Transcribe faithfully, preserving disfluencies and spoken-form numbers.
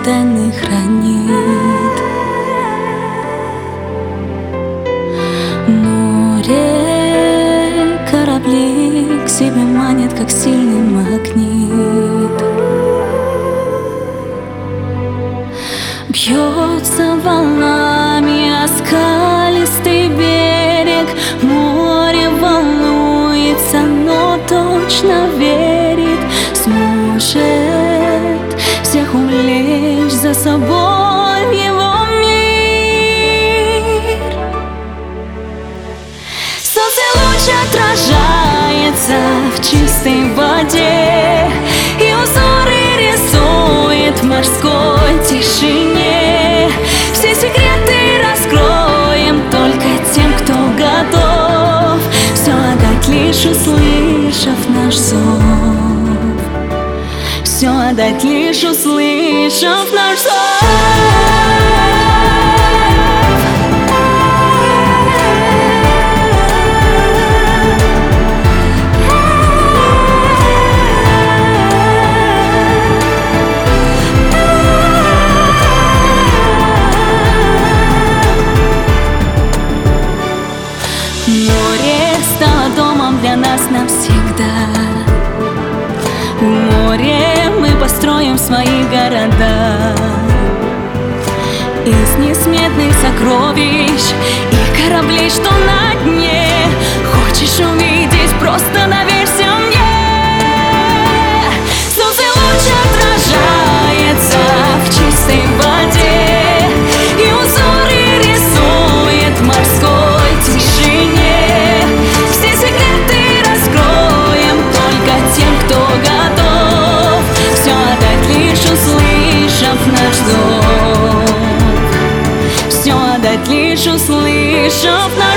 тайны хранит. Море корабли к себе манит, как сильный магнит. Бьется волнами о скалистый берег, море волнуется, но точно верит, сможет всех увлечь за собой в его мир. Солнце луч отражается в чистой воде и узоры рисует в морской тишине. Все секреты раскроем только тем, кто готов все отдать, лишь услышав наш зов. Все отдать, лишь услышав наш зов. Море стало домом для нас навсегда. В море мы построим свои города из несметных сокровищ и кораблей, что на дне. Хочешь увидеть, просто доверься мне. Солнце луч отражается в чистой воде и узоры рисует в морской тишине. Все секреты раскроем только тем, кто готов все отдать, лишь услышав наш зов. Все отдать, лишь услышав наш зов.